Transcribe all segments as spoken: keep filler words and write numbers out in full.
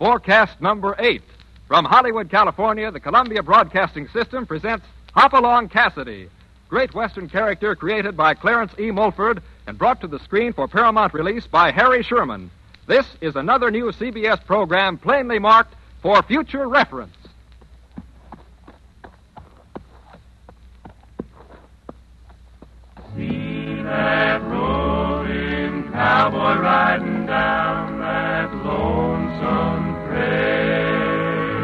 Forecast number eight. From Hollywood, California, the Columbia Broadcasting System presents Hopalong Cassidy, great Western character created by Clarence E. Mulford and brought to the screen for Paramount release by Harry Sherman. This is another new C B S program plainly marked for future reference. See that rolling cowboy riding down that lonesome trail.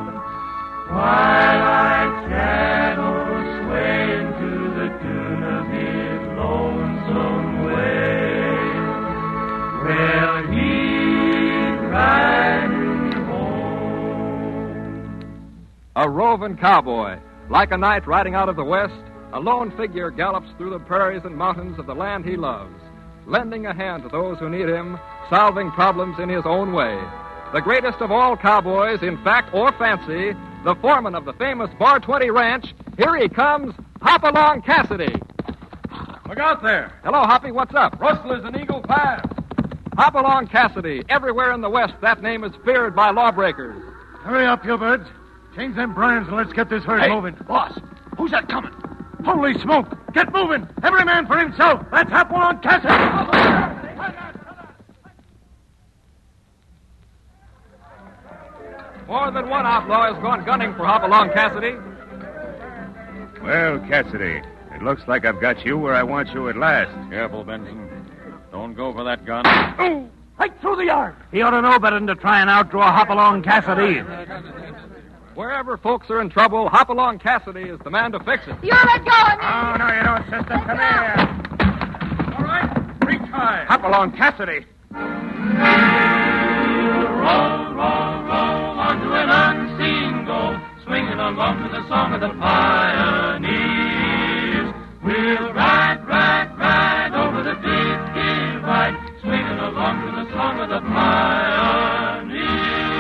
Twilight shadows swaying to the tune of his lonesome wail. Well, he's riding home. A roving cowboy, like a knight riding out of the west, a lone figure gallops through the prairies and mountains of the land he loves, lending a hand to those who need him, solving problems in his own way. The greatest of all cowboys, in fact or fancy, the foreman of the famous Bar twenty Ranch, here he comes, Hopalong Cassidy. Look out there. Hello, Hoppy, what's up? Rustlers and Eagle Pass. Hopalong Cassidy. Everywhere in the West, that name is feared by lawbreakers. Hurry up, you birds. Change them brands and let's get this herd Hey, moving. boss, who's that coming? Holy smoke! Get moving! Every man for himself! Let's have one on Cassidy! More than one outlaw has gone gunning for Hopalong Cassidy. Well, Cassidy, it looks like I've got you where I want you at last. Careful, Benson. Don't go for that gun. Oh! Right through the yard! He ought to know better than to try and outdraw Hopalong Cassidy. Wherever folks are in trouble, Hopalong Cassidy is the man to fix it. You let go of me! Oh, no, you don't, sister. Come here. All right, reach high. Hopalong Cassidy. Roll, roll, roll onto an unseen goal, swinging along to the song of the pioneers. We'll ride, ride, ride over the big divide, swinging along to the song of the pioneers.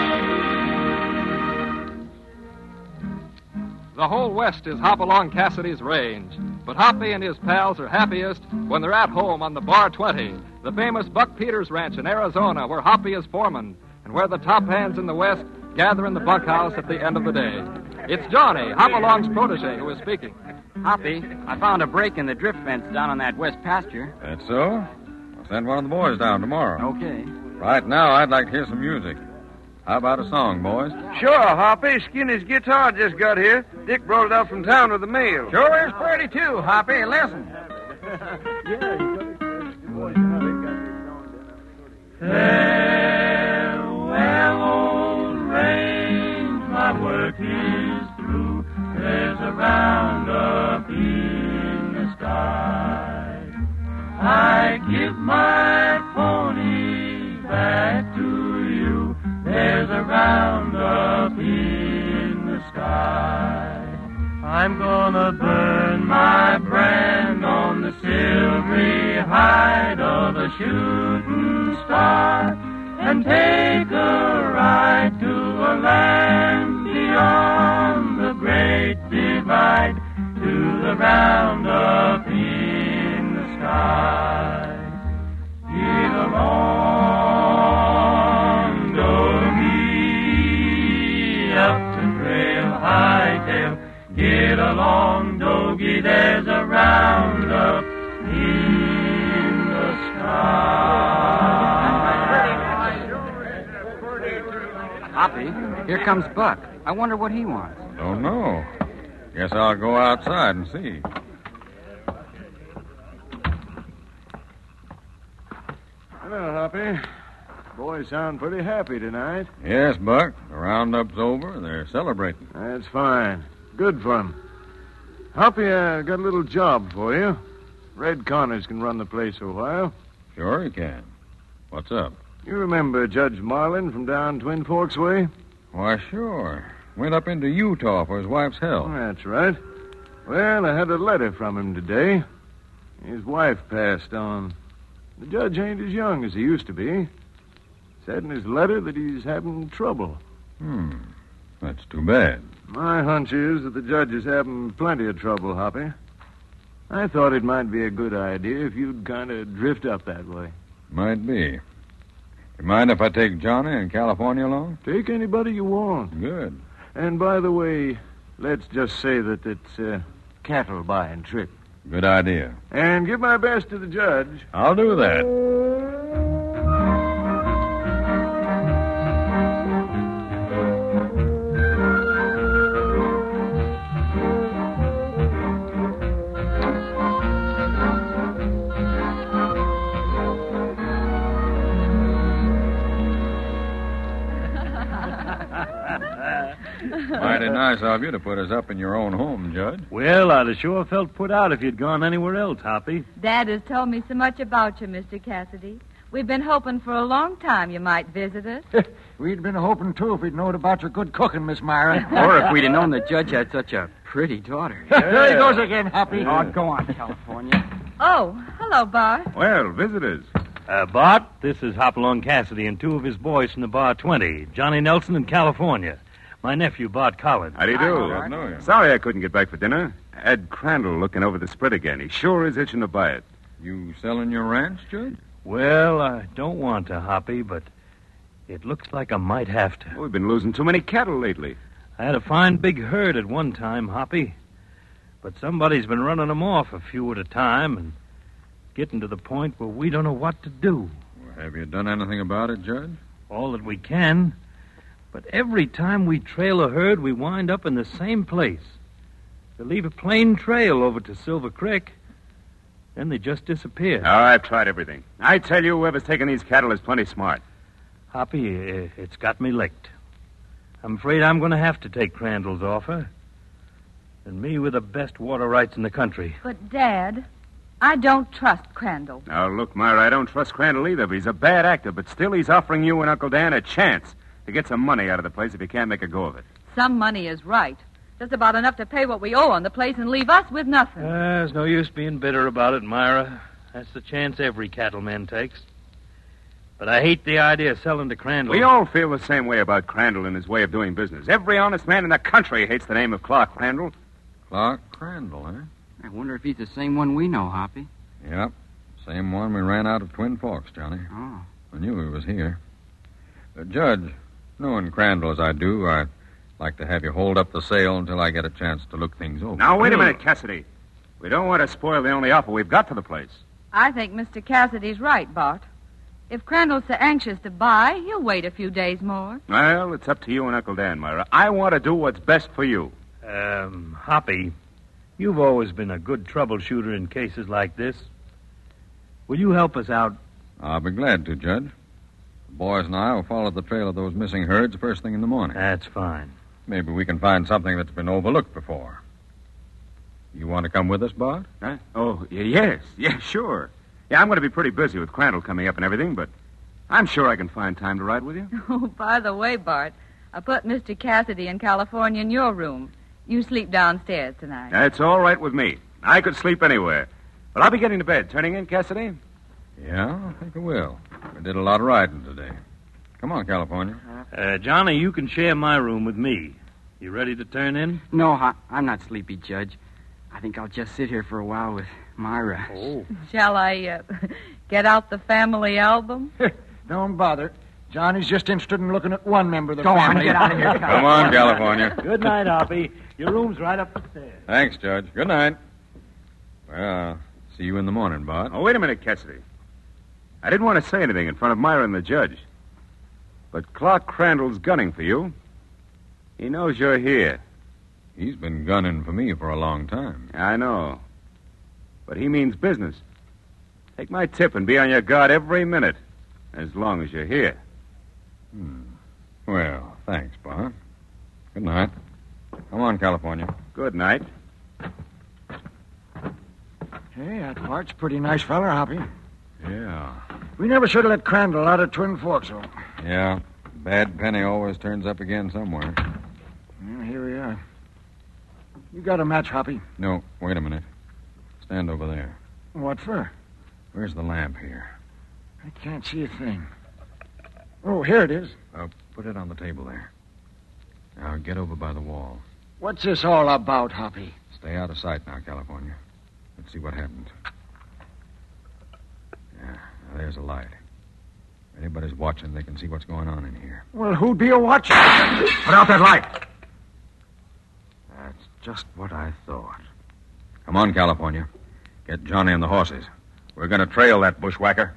The whole West is Hopalong Cassidy's range. But Hoppy and his pals are happiest when they're at home on the Bar twenty, the famous Buck Peters Ranch in Arizona, where Hoppy is foreman, and where the top hands in the West gather in the bunkhouse at the end of the day. It's Johnny, Hopalong's protege, who is speaking. Hoppy, I found a break in the drift fence down on that west pasture. That's so? I'll send one of the boys down tomorrow. Okay. Right now, I'd like to hear some music. How about a song, boys? Sure, Hoppy. Skinny's guitar just got here. Dick brought it up from town with the mail. Sure is pretty, too, Hoppy. Listen. Farewell, old range, my work is through. There's a roundup in the sky. I give my pony back to you. There's a roundup in the sky. I'm gonna burn my brand on the silvery hide of a shooting star and take a ride to a land beyond the great divide, to the roundup in the sky. Get along, Doggy, up the trail, hightail. Get along, Doggy, there's a roundup in the sky. Hoppy, here comes Buck. I wonder what he wants. Don't know. Guess I'll go outside and see. Hello, Hoppy. Boys sound pretty happy tonight. Yes, Buck. The roundup's over. They're celebrating. That's fine. Good for 'em. Hoppy, I got a little job for you. Red Connors can run the place a while. Sure he can. What's up? You remember Judge Marlin from down Twin Forks way? Why, sure. Went up into Utah for his wife's health. That's right. Well, I had a letter from him today. His wife passed on. The judge ain't as young as he used to be. Said in his letter that he's having trouble. Hmm. That's too bad. My hunch is that the judge is having plenty of trouble, Hoppy. I thought it might be a good idea if you'd kind of drift up that way. Might be. You mind if I take Johnny and California along? Take anybody you want. Good. And by the way, let's just say that it's a cattle buying trip. Good idea. And give my best to the judge. I'll do that. Mighty nice of you to put us up in your own home, Judge. Well, I'd have sure felt put out if you'd gone anywhere else, Hoppy. Dad has told me so much about you, Mister Cassidy. We've been hoping for a long time you might visit us. We'd been hoping, too, if we'd known about your good cooking, Miss Myra. Or if we'd have known the judge had such a pretty daughter. There he goes again, Hoppy. Oh, go on, California. Oh, hello, Bart. Well, visitors. Uh, Bart, this is Hopalong Cassidy and two of his boys from the Bar twenty, Johnny Nelson and California. My nephew, Bart Collins. How do you Hi, do? Bart. know you. Sorry I couldn't get back for dinner. Ed Crandall looking over the spread again. He sure is itching to buy it. You selling your ranch, Judge? Well, I don't want to, Hoppy, but it looks like I might have to. We've been losing too many cattle lately. I had a fine big herd at one time, Hoppy. But somebody's been running them off a few at a time and getting to the point where we don't know what to do. Well, have you done anything about it, Judge? All that we can. But every time we trail a herd, we wind up in the same place. They leave a plain trail over to Silver Creek. Then they just disappear. Oh, I've tried everything. I tell you, whoever's taking these cattle is plenty smart. Hoppy, uh, it's got me licked. I'm afraid I'm going to have to take Crandall's offer. And me with the best water rights in the country. But, Dad, I don't trust Crandall. Now, look, Myra, I don't trust Crandall either, but he's a bad actor. But still, he's offering you and Uncle Dan a chance to get some money out of the place if he can't make a go of it. Some money is right. Just about enough to pay what we owe on the place and leave us with nothing. Uh, there's no use being bitter about it, Myra. That's the chance every cattleman takes. But I hate the idea of selling to Crandall. We all feel the same way about Crandall and his way of doing business. Every honest man in the country hates the name of Clark Crandall. Clark Crandall, huh? I wonder if he's the same one we know, Hoppy. Yep. Same one we ran out of Twin Forks, Johnny. Oh. I knew he was here. Uh, Judge, knowing Crandall as I do, I'd like to have you hold up the sale until I get a chance to look things over. Now, wait a minute, Cassidy. We don't want to spoil the only offer we've got for the place. I think Mister Cassidy's right, Bart. If Crandall's so anxious to buy, he'll wait a few days more. Well, it's up to you and Uncle Dan, Myra. I want to do what's best for you. Um, Hoppy, you've always been a good troubleshooter in cases like this. Will you help us out? I'll be glad to, Judge. The boys and I will follow the trail of those missing herds first thing in the morning. That's fine. Maybe we can find something that's been overlooked before. You want to come with us, Bart? Huh? Oh, y- yes. Yeah, sure. Yeah, I'm going to be pretty busy with Crandall coming up and everything, but I'm sure I can find time to ride with you. Oh, by the way, Bart, I put Mister Cassidy in California in your room. You sleep downstairs tonight. That's all right with me. I could sleep anywhere. But I'll be getting to bed. Turning in, Cassidy? Yeah, I think I will. We did a lot of riding today. Come on, California. Uh, Johnny, you can share my room with me. You ready to turn in? No, Ho- I'm not sleepy, Judge. I think I'll just sit here for a while with Myra. Oh. Shall I uh, get out the family album? Don't bother. Johnny's just interested in looking at one member of the Go on, family. get out of here. Come on, California. Good night, Hoppy. Your room's right up the stairs. Thanks, Judge. Good night. Well, see you in the morning, Bart. Oh, wait a minute, Cassidy. I didn't want to say anything in front of Myra and the judge. But Clark Crandall's gunning for you. He knows you're here. He's been gunning for me for a long time. I know. But he means business. Take my tip and be on your guard every minute, as long as you're here. Hmm. Well, thanks, Bart. Good night. Come on, California. Good night. Hey, that Bart's a pretty nice feller, Hoppy. Yeah. We never should have let Crandall out of Twin Forks, though. Yeah. Bad penny always turns up again somewhere. Well, here we are. You got a match, Hoppy? No, wait a minute. Stand over there. What for? Where's the lamp here? I can't see a thing. Oh, here it is. Uh, put it on the table there. Now get over by the wall. What's this all about, Hoppy? Stay out of sight now, California. Let's see what happens. Yeah, now there's a light. If anybody's watching, they can see what's going on in here. Well, who'd be a watching? Put out that light. That's just what I thought. Come on, California. Get Johnny and the horses. We're going to trail that bushwhacker.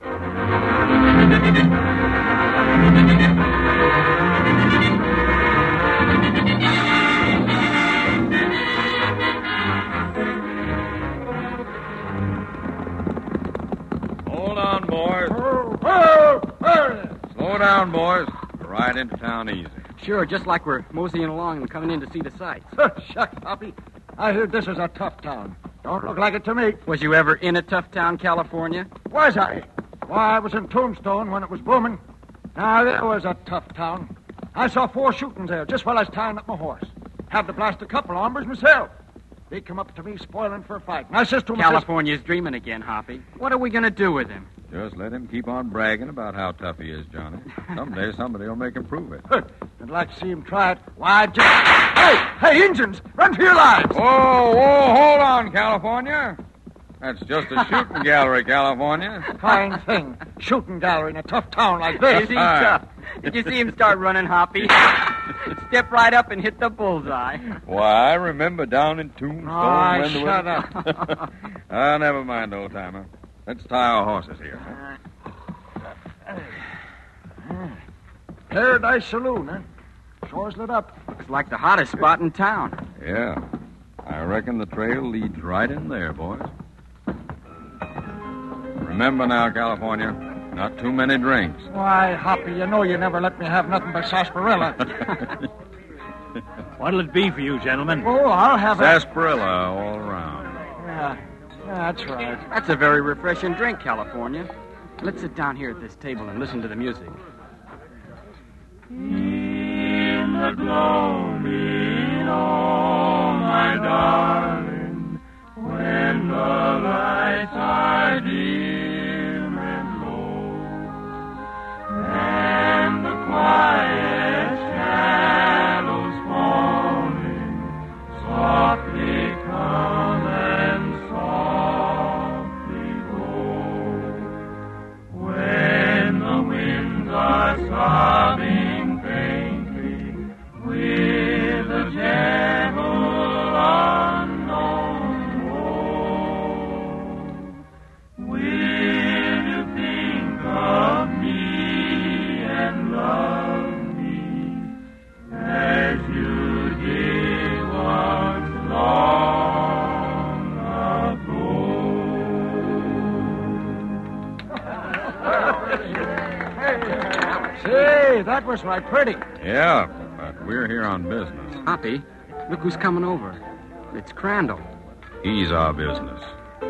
Hold on, boys. Oh, oh, oh. Slow down, boys. We're right into town easy. Sure, just like we're moseying along and coming in to see the sights. Shucks, Hoppy. I heard this is a tough town. Don't look like it to me. Was you ever in a tough town, California? Was I? Why, I was in Tombstone when it was booming. Now, there was a tough town. I saw four shootings there just while I was tying up my horse. Had to blast a couple armors myself. They come up to me spoiling for a fight. And I says to them... California's dreaming again, Hoppy. What are we going to do with him? Just let him keep on bragging about how tough he is, Johnny. Someday somebody will make him prove it. I'd like to see him try it. Why, just... Hey, hey, Injuns, run for your lives. Whoa, whoa, hold on, California. That's just a shooting gallery, California. Fine thing. Shooting gallery in a tough town like this. Is he tough? Did you see him start running, Hoppy? Step right up and hit the bullseye. Why, I remember down in Tombstone Oh, when there shut was... up. Ah, never mind, old-timer. Let's tie our horses here. Paradise Saloon, huh? Shore's lit up. Looks like the hottest spot in town. Yeah. I reckon the trail leads right in there, boys. Remember now, California, not too many drinks. Why, Hoppy, you know you never let me have nothing but sarsaparilla. What'll it be for you, gentlemen? Oh, I'll have it. Sarsaparilla all around. Yeah, that's right. That's a very refreshing drink, California. Let's sit down here at this table and listen to the music. In the gloaming, oh, my darling, when the lights are dim and low, and the quiet shadows falling, softly come and softly go, when the winds are sobbing faintly with a gentle unknown woe, will you think of me and love me as you did once long ago? Say, that was right pretty. Yeah, but we're here on business. Hoppy, look who's coming over. It's Crandall. He's our business.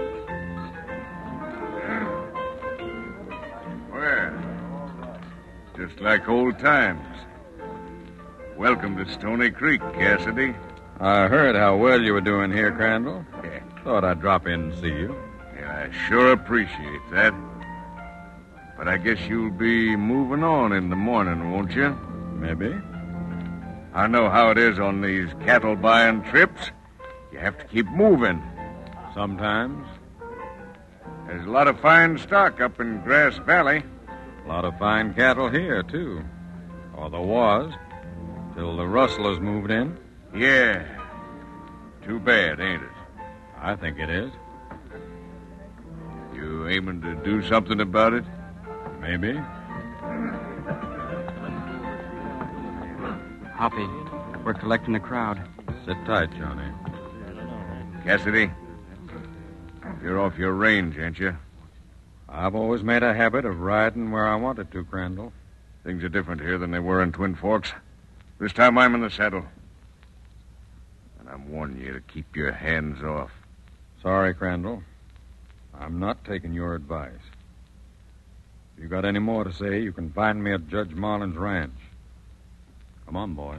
Well, just like old times. Welcome to Stony Creek, Cassidy. I heard how well you were doing here, Crandall. Yeah. Thought I'd drop in and see you. Yeah, I sure appreciate that. But I guess you'll be moving on in the morning, won't you? Maybe. I know how it is on these cattle buying trips. You have to keep moving. Sometimes. There's a lot of fine stock up in Grass Valley. A lot of fine cattle here, too. Or there was, till the rustlers moved in. Yeah. Too bad, ain't it? I think it is. You aiming to do something about it? Maybe. Hoppy, we're collecting a crowd. Sit tight, Johnny. Cassidy, you're off your range, ain't you? I've always made a habit of riding where I wanted to, Crandall. Things are different here than they were in Twin Forks. This time I'm in the saddle. And I'm warning you to keep your hands off. Sorry, Crandall. I'm not taking your advice. If you got any more to say, you can find me at Judge Marlin's ranch. Come on, boy.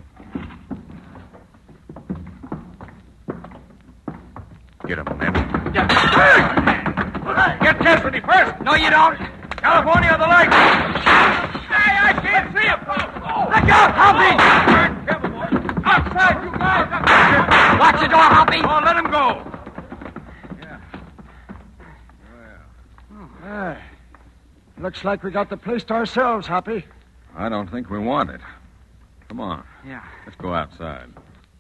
Get him, men. Get Cassidy first. No, you don't. California, the light. Hey, I can't see him. Look out, Hoppy. Outside, you guys. Lock the door, Hoppy. Oh, let him go. Uh, Looks like we got the place to ourselves, Hoppy. I don't think we want it. Come on. Yeah. Let's go outside.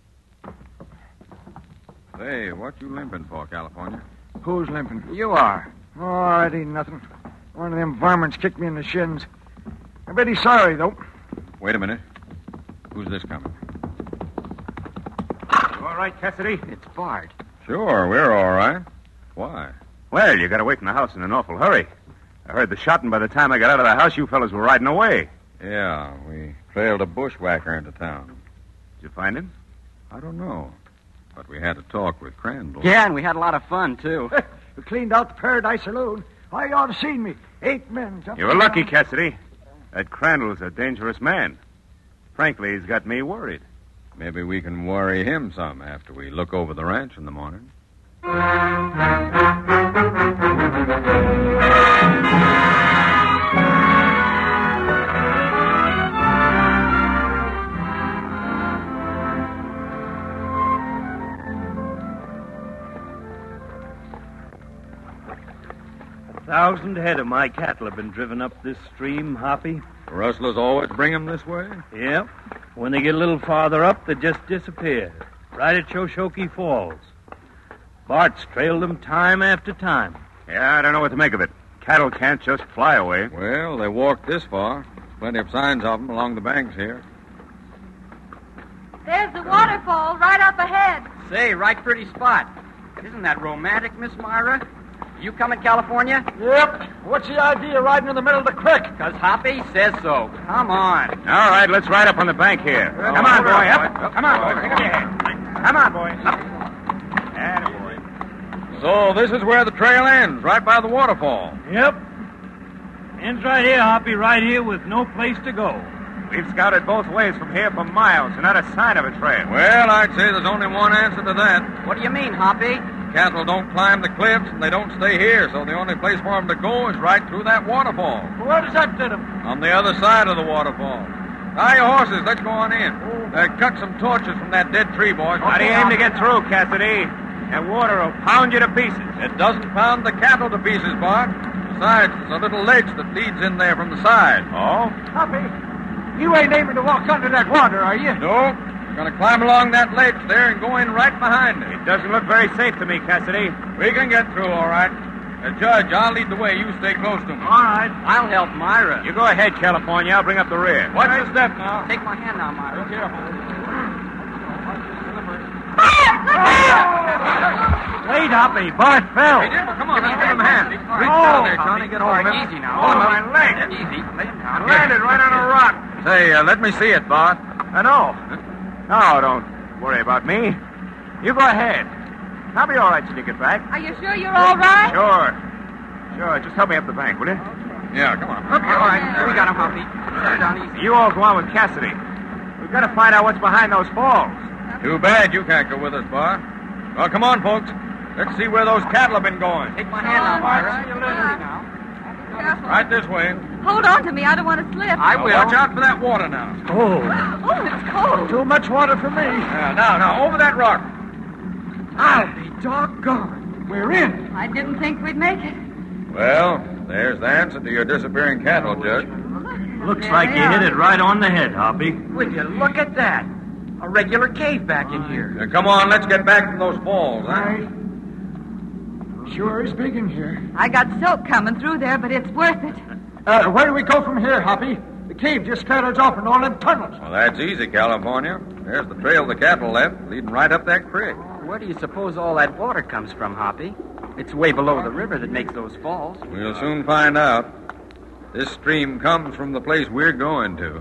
Say, what you limping for, California? Who's limping? You are. Oh, it ain't nothing. One of them varmints kicked me in the shins. I bet he's sorry, though. Wait a minute. Who's this coming? You all right, Cassidy? It's Bart. Sure, we're all right. Why? Well, you got away from the house in an awful hurry. I heard the shot, and by the time I got out of the house, you fellas were riding away. Yeah, we trailed a bushwhacker into town. Did you find him? I don't know. But we had to talk with Crandall. Yeah, and we had a lot of fun, too. We cleaned out the Paradise Saloon. Why, you ought to seen me. Eight men. jumping You were lucky, around. Cassidy. That Crandall's a dangerous man. Frankly, he's got me worried. Maybe we can worry him some after we look over the ranch in the morning. A thousand head of my cattle have been driven up this stream, Hoppy. The rustlers always bring him this way? Yep. When they get a little farther up, they just disappear. Right at Shoshone Falls. Bart's trailed them time after time. Yeah, I don't know what to make of it. Cattle can't just fly away. Well, they walked this far. Plenty of signs of them along the banks here. There's the waterfall right up ahead. Say, right pretty spot. Isn't that romantic, Miss Myra? You coming, California? Yep. What's the idea of riding in the middle of the creek? Because Hoppy says so. Come on. All right, let's ride up on the bank here. Well, Come on, boy, boy. up. Up. Come on, boy. Pick up your head. Come on, boy. Up. Attaboy. So this is where the trail ends, right by the waterfall. Yep. Ends right here, Hoppy, right here with no place to go. We've scouted both ways from here for miles and not a sign of a trail. Well, I'd say there's only one answer to that. What do you mean, Hoppy? Cattle don't climb the cliffs, and they don't stay here, so the only place for them to go is right through that waterfall. Where does that get him? On the other side of the waterfall. Tie your horses. Let's go on in. Uh, cut some torches from that dead tree, boys. How do you aim to get through, Cassidy? That water will pound you to pieces. It doesn't pound the cattle to pieces, Bart. Besides, there's a little ledge that leads in there from the side. Oh? Hoppy, you ain't aiming to walk under that water, are you? No. We're going to climb along that ledge there and go in right behind it. It doesn't look very safe to me, Cassidy. We can get through, all right. Uh, Judge, I'll lead the way. You stay close to me. All right. I'll help Myra. You go ahead, California. I'll bring up the rear. Watch your step now. Take my hand now, Myra. Be careful. Wait, Hoppy. Bart fell. Hey, Jim, come on. Let's give him a hand. Reach Oh, down there, Johnny. Get hold of him. Easy now. Hold him up. my leg. Easy. Lay him I down. landed right on a rock. Say, uh, let me see it, Bart. I know. No, don't worry about me. You go ahead. I'll be all right till you get back. Are you sure you're all right? Sure. Sure. Just help me up the bank, will you? Yeah, come on. All right. We got him, Hoppy. Set her down easy. You all go on with Cassidy. We've got to find out what's behind those falls. Too bad you can't go with us, Bart. Well, come on, folks. Let's see where those cattle have been going. Take my hand now, Myra. Come Easy on. now. Careful. Right this way. Hold on to me. I don't want to slip. I Now, will. watch out for that water now. Oh. Oh, it's cold. Too much water for me. Yeah, now, now, over that rock. I'll be doggone. We're in. I didn't think we'd make it. Well, there's the answer to your disappearing cattle, Judge. Looks There like they you are. hit it right on the head, Hoppy. Will you look at that? A regular cave back in here. Now, come on, let's get back from those falls, huh? I sure is big in here. I got silk coming through there, but it's worth it. Uh, where do we go from here, Hoppy? The cave just straddles off in all them tunnels. Well, that's easy, California. There's the trail the cattle left, leading right up that creek. Where do you suppose all that water comes from, Hoppy? It's way below the river that makes those falls. We'll soon find out. This stream comes from the place we're going to.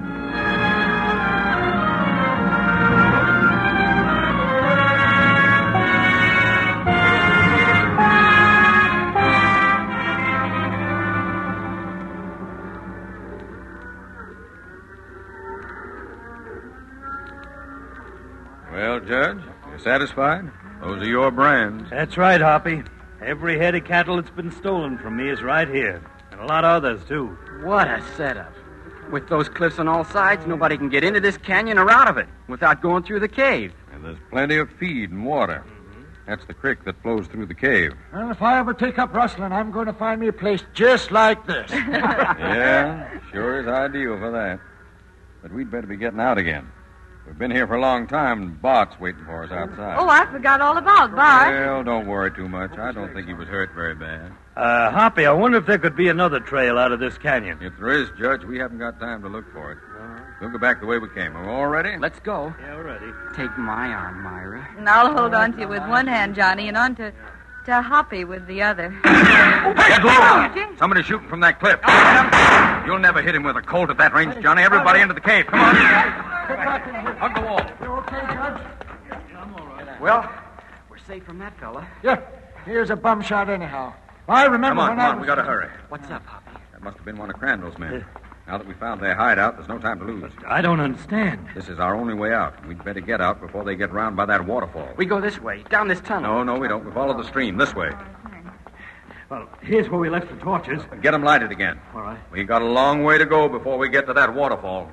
Well, Judge, you satisfied? Those are your brands. That's right, Hoppy. Every head of cattle that's been stolen from me is right here. And a lot of others, too. What a setup. With those cliffs on all sides, nobody can get into this canyon or out of it without going through the cave. And there's plenty of feed and water. That's the creek that flows through the cave. Well, if I ever take up rustling, I'm going to find me a place just like this. Yeah, sure is ideal for that. But we'd better be getting out again. We've been here for a long time, and Bart's waiting for us outside. Oh, I forgot all about Bart. Well, don't worry too much. I don't think he was hurt very bad. Uh, Hoppy, I wonder if there could be another trail out of this canyon. If there is, Judge, we haven't got time to look for it. We'll go back the way we came. Are we all ready? Let's go. Yeah, we're ready. Take my arm, Myra. And I'll hold on to you with one hand, Johnny, and on to, to Hoppy with the other. Get low! Somebody's shooting from that cliff. You'll never hit him with a Colt at that range, Johnny. Everybody into the cave. Come on. Hug the wall. You okay, Judge? Well, we're safe from that fella. Yeah. Here's a bum shot anyhow. I remember Come on, when come I on. was... We got to hurry. What's up, Hoppy? That must have been one of Crandall's men. Now that we found their hideout, there's no time to lose. I don't understand. This is our only way out. We'd better get out before they get round by that waterfall. We go this way, down this tunnel. No, no, we don't. We follow the stream this way. Well, here's where we left the torches. Get them lighted again. All right. We got a long way to go before we get to that waterfall.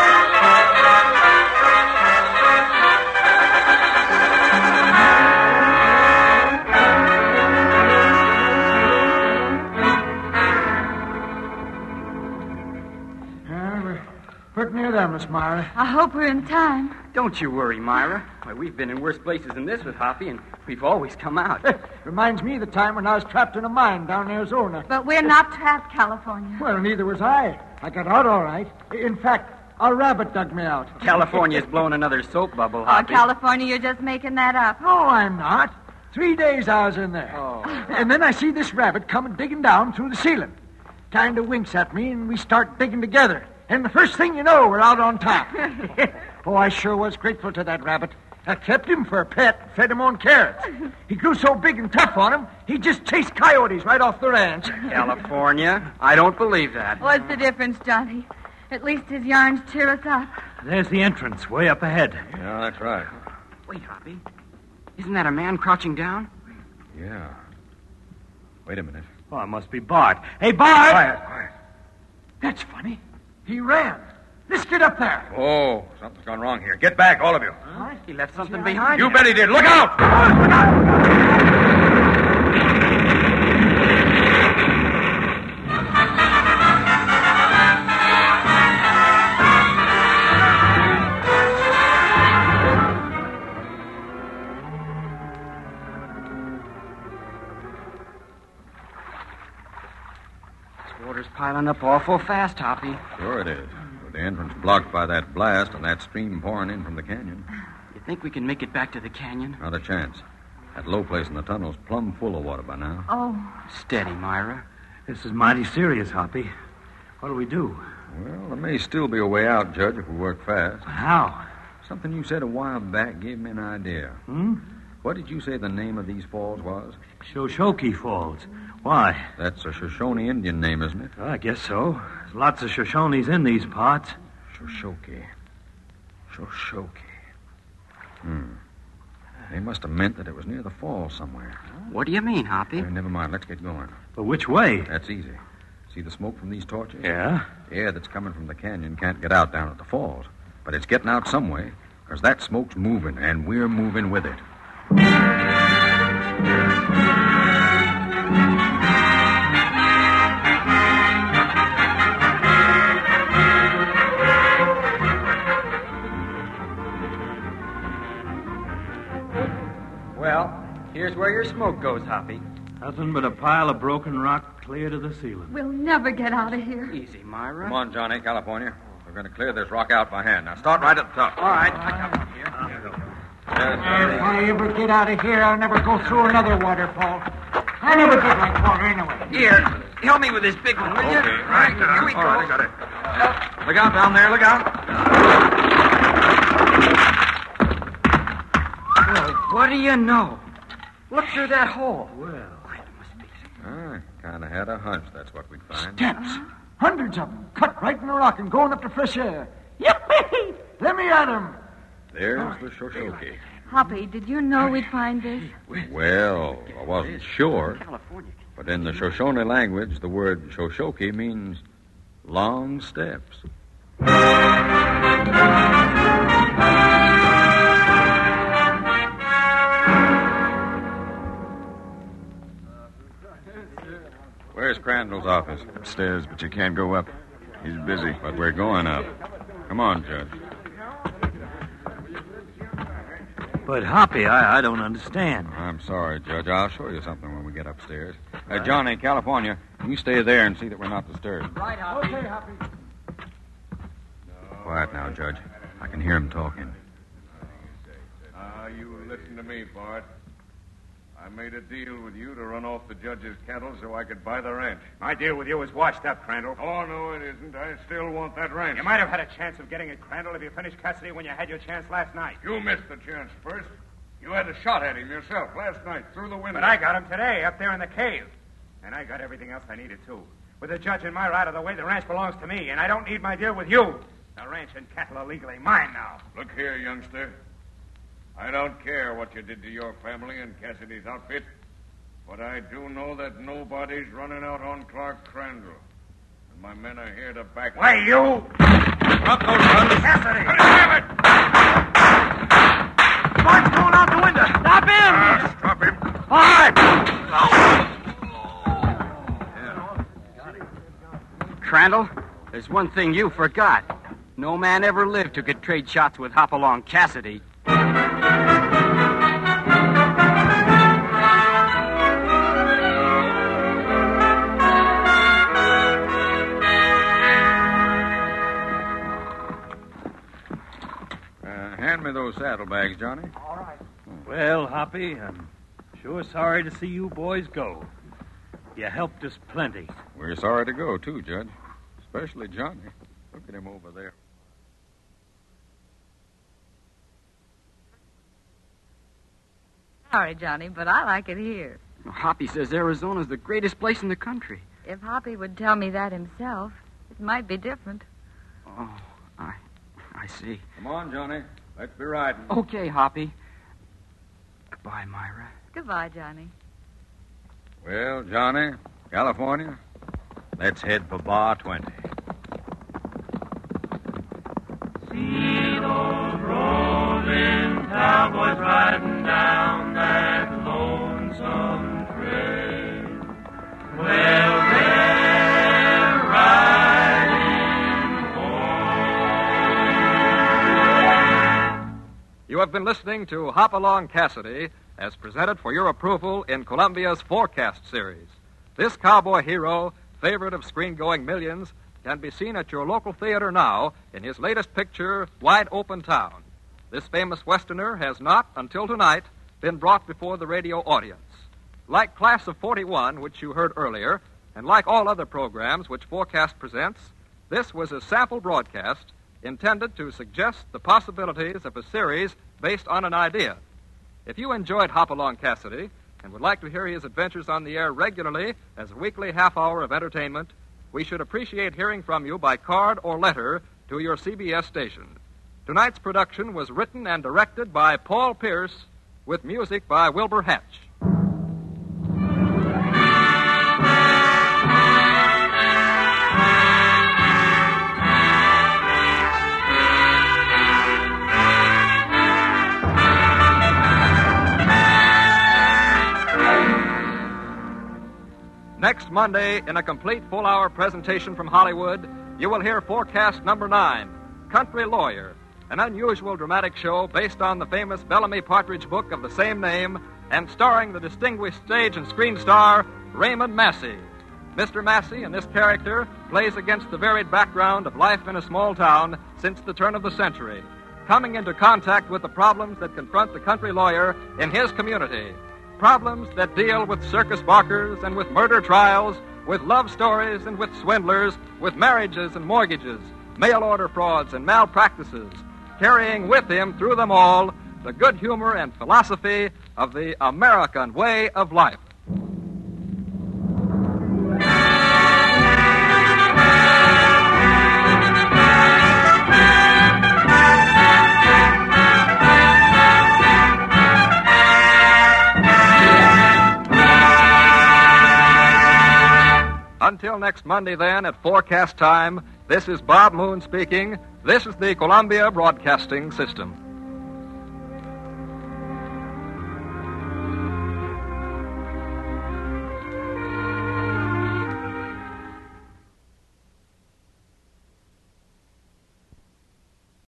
Pretty near there, Miss Myra. I hope we're in time. Don't you worry, Myra. Why, we've been in worse places than this with Hoppy, and we've always come out. Reminds me of the time when I was trapped in a mine down in Arizona. But we're not trapped, California. Well, neither was I. I got out all right. In fact, a rabbit dug me out. California's blown another soap bubble, Oh, Hoppy. California, you're just making that up. No, I'm not. Three days I was in there. Oh. And then I see this rabbit coming digging down through the ceiling. Kind of winks at me, and we start digging together. And the first thing you know, we're out on top. Oh, I sure was grateful to that rabbit. I kept him for a pet, fed him on carrots. He grew so big and tough on him, he just chased coyotes right off the ranch. California? I don't believe that. What's the difference, Johnny? At least his yarns cheer us up. There's the entrance, way up ahead. Yeah, that's right. Wait, Hoppy. Isn't that a man crouching down? Yeah. Wait a minute. Oh, it must be Bart. Hey, Bart! Quiet, quiet. That's funny. He ran. Let's get up there. Oh, something's gone wrong here. Get back, all of you. Huh? He left something behind You him. bet he did. Look out! This water's piling up awful fast, Hoppy. Sure it is. With the entrance blocked by that blast and that stream pouring in from the canyon. You think we can make it back to the canyon? Not a chance. That low place in the tunnel's plumb full of water by now. Oh, Steady, Myra. This is mighty serious, Hoppy. What do we do? Well, there may still be a way out, Judge, if we work fast. How? Something you said a while back gave me an idea. Hmm? What did you say the name of these falls was? Shoshoki Falls. Why? That's a Shoshone Indian name, isn't it? Well, I guess so. There's lots of Shoshones in these parts. Shoshoki. Shoshoki. Hmm. They must have meant that it was near the falls somewhere. What do you mean, Hoppy? Eh, never mind. Let's get going. But which way? That's easy. See the smoke from these torches? Yeah? The air that's coming from the canyon can't get out down at the falls. But it's getting out some way, because that smoke's moving, and we're moving with it. Well, here's where your smoke goes, Hoppy. Nothing but a pile of broken rock clear to the ceiling. we'll never get out of here. Easy, Myra. Come on, Johnny, California. We're going to clear this rock out by hand. Now, start right at the top. All right. If I ever get out of here, I'll never go through another waterfall. I never did like water anyway. Here, help me with this big one, will you? Okay. Right, here we All go. right, I got it. Look out down there. Look out. Well, what do you know? Look through that hole. Well, I kind of had a hunch that's what we'd find. Steps. Hundreds of them. Cut right in the rock and going up to fresh air. Yippee! Let me at 'em. There's the Shoshoki. Hoppy, did you know we'd find this? Well, I wasn't sure, California. but in the Shoshone language, the word Shoshoki means long steps. office? Upstairs, but you can't go up. He's busy. But we're going up. Come on, Judge. But, Hoppy, I, I don't understand. I'm sorry, Judge. I'll show you something when we get upstairs. Uh, Johnny, California, you stay there and see that we're not disturbed. Right, Hoppy. Okay, Hoppy. Quiet now, Judge. I can hear him talking. Ah, you listen to me, Bart. I made a deal with you to run off the judge's cattle so I could buy the ranch. My deal with you is washed up, Crandall. Oh, no, it isn't. I still want that ranch. You might have had a chance of getting it, Crandall, if you finished Cassidy when you had your chance last night. You missed the chance first. You had a shot at him yourself last night through the window. But I got him today up there in the cave. And I got everything else I needed, too. With the judge and Myra out of the way, the ranch belongs to me, and I don't need my deal with you. The ranch and cattle are legally mine now. Look here, youngster. I don't care what you did to your family and Cassidy's outfit, but I do know that nobody's running out on Clark Crandall. And my men are here to back... Why, you... Drop those guns. Cassidy! Damn it! Bart's going out the window. Stop him! Ah, stop him. Bart! Crandall, there's one thing you forgot. No man ever lived who could trade shots with Hopalong Cassidy. Hand me those saddlebags, Johnny. All right. Well, Hoppy, I'm sure sorry to see you boys go. You helped us plenty. We're sorry to go, too, Judge. Especially Johnny. Look at him over there. Sorry, Johnny, but I like it here. Hoppy says Arizona's the greatest place in the country. If Hoppy would tell me that himself, it might be different. Oh, I, I see. Come on, Johnny. Let's be riding. Okay, Hoppy. Goodbye, Myra. Goodbye, Johnny. Well, Johnny, California, let's head for Bar twenty. See those rolling cowboys riding down that lonesome trail. Well, they're riding home. You have been listening to Hopalong Cassidy, as presented for your approval in Columbia's Forecast series. This cowboy hero, favorite of screen-going millions, can be seen at your local theater now in his latest picture, Wide Open Town. This famous Westerner has not, until tonight, been brought before the radio audience. Like Class of forty-one, which you heard earlier, and like all other programs which Forecast presents, this was a sample broadcast intended to suggest the possibilities of a series based on an idea. If you enjoyed Hopalong Cassidy and would like to hear his adventures on the air regularly as a weekly half hour of entertainment, we should appreciate hearing from you by card or letter to your C B S station. Tonight's production was written and directed by Paul Pierce, with music by Wilbur Hatch. Next Monday, in a complete full-hour presentation from Hollywood, you will hear Forecast Number Nine, Country Lawyer, an unusual dramatic show based on the famous Bellamy Partridge book of the same name and starring the distinguished stage and screen star Raymond Massey. Mister Massey, in this character, plays against the varied background of life in a small town since the turn of the century, coming into contact with the problems that confront the country lawyer in his community. Problems that deal with circus barkers and with murder trials, with love stories and with swindlers, with marriages and mortgages, mail order frauds and malpractices, carrying with him through them all the good humor and philosophy of the American way of life. Until next Monday, then, at forecast time, this is Bob Moon speaking. This is the Columbia Broadcasting System.